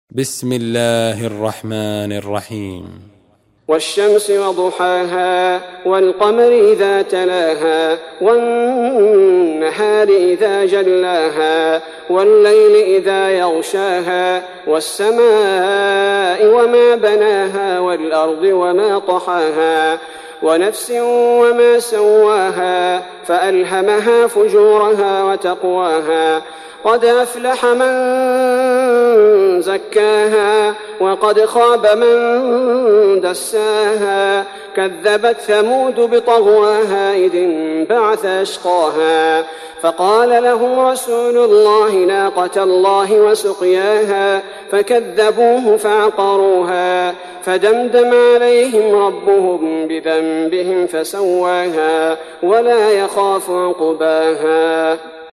بسم الله الرحمن الرحيم. والشمس وضحاها والقمر إذا تلاها والنهار إذا جلاها والليل إذا يغشاها والسماء وما بناها والأرض وما طحاها ونفس وما سواها فألهمها فجورها وتقواها قد أفلح من زكاها وقد خاب من دساها كذبت ثمود بطغواها إذ انبعث أشقاها فقال لهم رسول الله ناقة الله وسقياها فكذبوه فعقروها فدمدم عليهم ربهم بذنبهم فسواها ولا يخاف عقباها.